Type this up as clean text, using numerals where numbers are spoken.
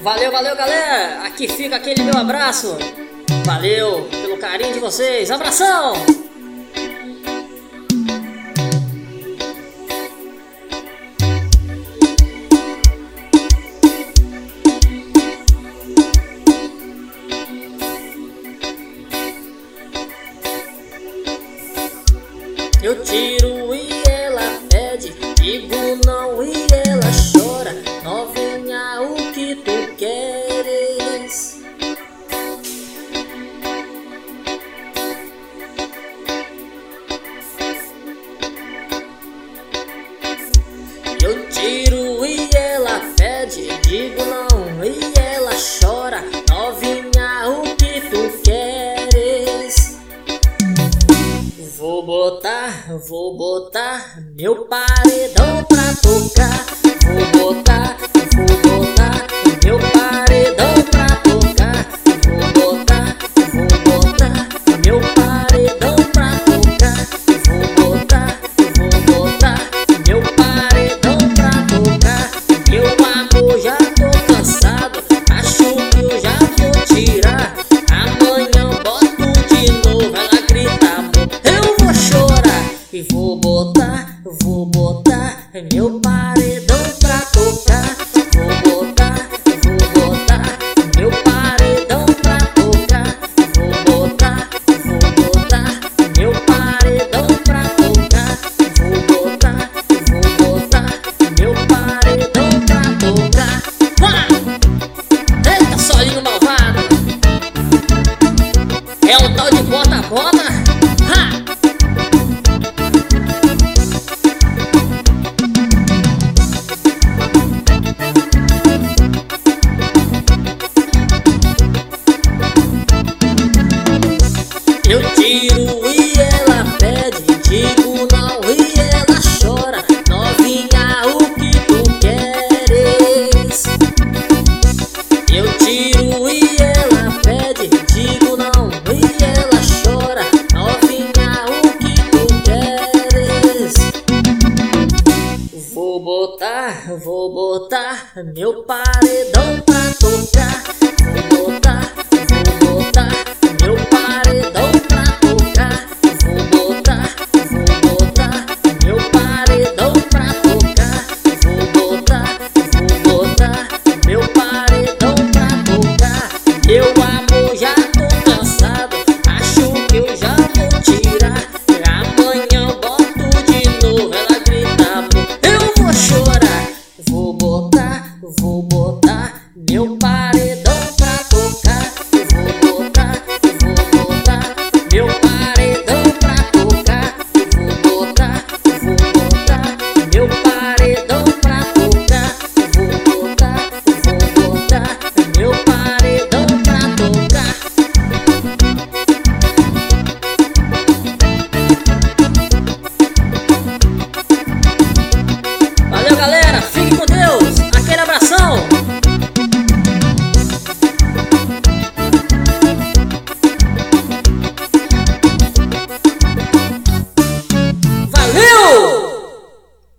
Valeu, valeu, galera! Aqui fica aquele meu abraço. Valeu pelo carinho de vocês. Abração! Eu tiro e ela pede, digo não e ela chora. Novinha, o que tu queres? Eu tiro e ela pede, digo não e ela chora. Novinha, o que tu queres? Vou botar meu paredão pra tocar. Vou botar meu paredão pra tocar. Vou botar meu paredão pra tocar. Vou botar meu paredão pra tocar. Meu amor, já tô cansado, acho que eu já vou tirar. Amanhã boto de novo, ela grita amor, eu vou chorar. E vou botar meu paredão pra tocar. Vou botar meu paredão pra tocar. Vou botar meu paredão pra tocar. Vou botar meu paredão pra tocar. Eita, solinho malvado! É o tal de bota-bota? Eu tiro e ela pede, digo não e ela chora. Novinha, o que tu queres? Eu tiro e ela pede, digo não e ela chora. Novinha, o que tu queres? Vou botar meu paredão pra tocar. Vou botar meu paredão pra tocar. Vou botar meu paredão pra tocar. Vou botar meu paredão pra tocar. Meu amor, já tô cansado, acho que eu já vou tirar. Amanhã boto de novo, ela grita amor, eu vou chorar. Vou botar